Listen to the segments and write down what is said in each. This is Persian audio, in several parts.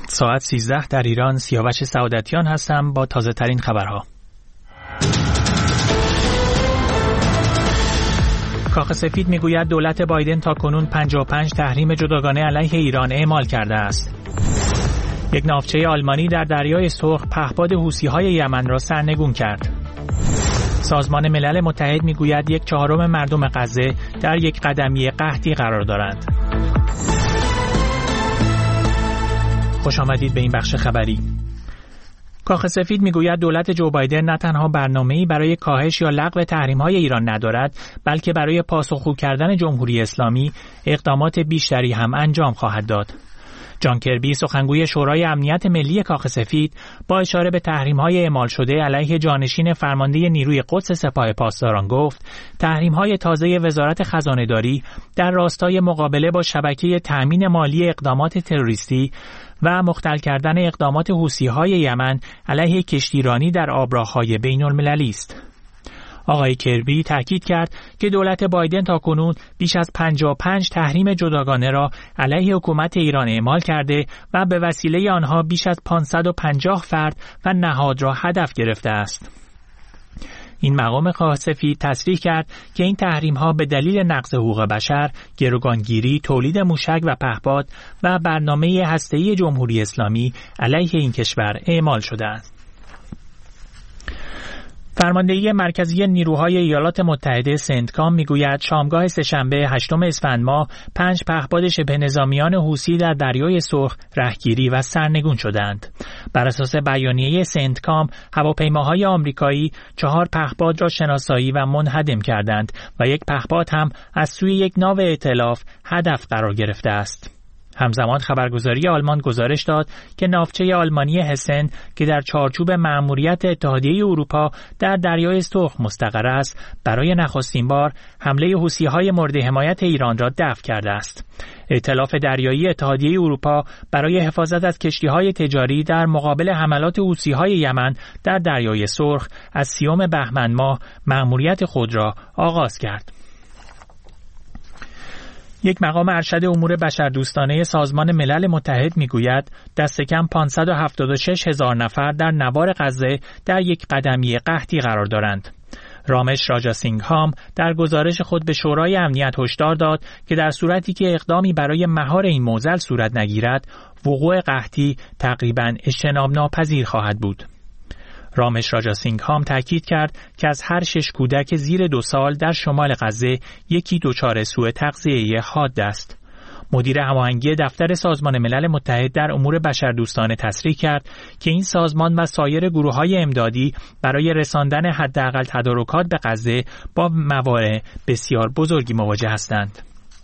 ساعت 13 در ایران. سیاوش سعادتیان هستم با تازه ترین خبرها. کاخ سفید میگوید دولت بایدن تاکنون 55 تحریم جداگانه علیه ایران اعمال کرده است. یک ناوچه آلمانی در دریای سرخ پهپاد حوثی‌های یمن را سرنگون کرد. سازمان ملل متحد میگوید 1/4 مردم غزه در یک قدمیه قحطی قرار دارند. خوش آمدید به این بخش خبری. کاخ سفید میگوید دولت جو بایدن نه تنها برنامه‌ای برای کاهش یا لغو تحریم‌های ایران ندارد، بلکه برای پاسخگو کردن جمهوری اسلامی اقدامات بیشتری هم انجام خواهد داد. جان کربی سخنگوی شورای امنیت ملی کاخ سفید با اشاره به تحریم‌های اعمال شده علیه جانشین فرمانده نیروی قدس سپاه پاسداران گفت تحریم‌های تازه وزارت خزانه‌داری در راستای مقابله با شبکه تأمین مالی اقدامات تروریستی و مختل کردن اقدامات حوثی‌های یمن علیه کشتیرانی در آبراه‌های بین‌المللی است. آقای کربی تاکید کرد که دولت بایدن تاکنون بیش از 55 تحریم جداگانه را علیه حکومت ایران اعمال کرده و به وسیله آنها بیش از 550 فرد و نهاد را هدف گرفته است. این مقام کاخ سفید تصریح کرد که این تحریم‌ها به دلیل نقض حقوق بشر، گروگانگیری، تولید موشک و پهپاد و برنامه هسته‌ای جمهوری اسلامی علیه این کشور اعمال شده است. فرماندهی مرکزی نیروهای ایالات متحده سنتکام میگوید شامگاه سه‌شنبه 8 اسفند ماه 5 پهپاد شبه نظامیان حوثی در دریای سرخ رهگیری و سرنگون شدند. بر اساس بیانیه سنتکام هواپیماهای آمریکایی 4 پهپاد را شناسایی و منهدم کردند و یک پهپاد هم از سوی یک ناو ائتلاف هدف قرار گرفته است. همزمان خبرگزاری آلمان گزارش داد که ناوچه آلمانی هسن که در چارچوب مأموریت اتحادیه اروپا در دریای سرخ مستقر است، برای نخستین بار حمله حوثی‌های مورد حمایت ایران را دفع کرده است. ائتلاف دریایی اتحادیه اروپا برای حفاظت از کشتی‌های تجاری در مقابل حملات حوثی‌های یمن در دریای سرخ از 30 بهمن ماه مأموریت خود را آغاز کرد. یک مقام ارشد امور بشردوستانه سازمان ملل متحد میگوید دست کم 576,000 نفر در نوار غزه در یک قدمیه قحطی قرار دارند. رامش راجاسینگهام در گزارش خود به شورای امنیت هشدار داد که در صورتی که اقدامی برای مهار این معضل صورت نگیرد، وقوع قحطی تقریباً اجتناب ناپذیر خواهد بود. رامش راجاسینگهام تاکید کرد که از هر 6 کودک زیر 2 سال در شمال غزه یکی دچار سوء تغذیه حاد است. مدیر هماهنگی دفتر سازمان ملل متحد در امور بشردوستانه تصریح کرد که این سازمان و سایر گروه‌های امدادی برای رساندن حداقل تدارکات به غزه با موانع بسیار بزرگی مواجه هستند.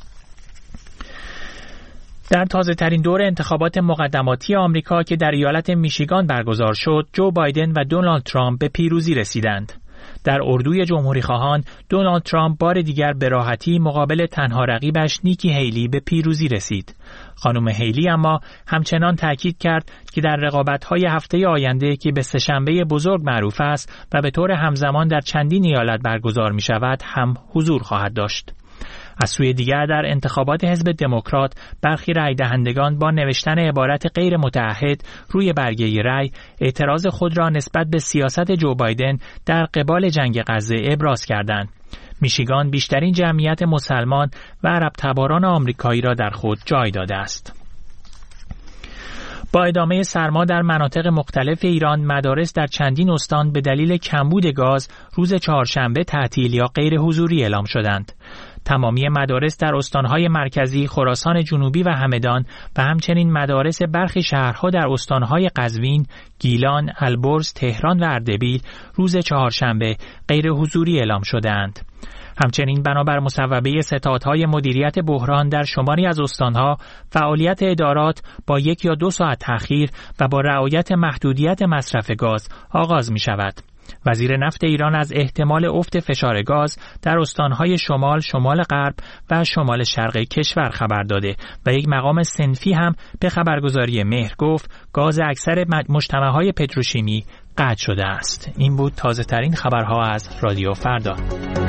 در تازه ترین دور انتخابات مقدماتی آمریکا که در ایالت میشیگان برگزار شد، جو بایدن و دونالد ترامپ به پیروزی رسیدند. در اردوی جمهوری خواهان، دونالد ترامپ بار دیگر به راحتی مقابل تنها رقیبش نیکی هیلی به پیروزی رسید. خانم هیلی اما همچنان تاکید کرد که در رقابت‌های هفته آینده که به سه‌شنبه بزرگ معروف است و به طور همزمان در چندین ایالت برگزار می‌شود هم حضور خواهد داشت. از سوی دیگر در انتخابات حزب دموکرات برخی رای دهندگان با نوشتن عبارت غیر متعهد روی برگه رای اعتراض خود را نسبت به سیاست جو بایدن در قبال جنگ غزه ابراز کردند. میشیگان بیشترین جمعیت مسلمان و عرب تباران آمریکایی را در خود جای داده است. با ادامه سرما در مناطق مختلف ایران، مدارس در چندین استان به دلیل کمبود گاز روز چهارشنبه تعطیل یا غیر حضوری اعلام شدند. تمامی مدارس در استانهای مرکزی، خراسان جنوبی و همدان و همچنین مدارس برخی شهرها در استانهای قزوین، گیلان، البرز، تهران و اردبیل روز چهارشنبه غیر حضوری اعلام شدند. همچنین بنابر مصوبه ستادهای مدیریت بحران در شماری از استانها فعالیت ادارات با 1 یا 2 ساعت تأخیر و با رعایت محدودیت مصرف گاز آغاز می شود. وزیر نفت ایران از احتمال افت فشار گاز در استانهای شمال، شمال غرب و شمال شرق کشور خبر داده و یک مقام صنفی هم به خبرگزاری مهر گفت گاز اکثر مجتمعهای پتروشیمی قطع شده است. این بود تازه ترین خبرها از رادیو فردا.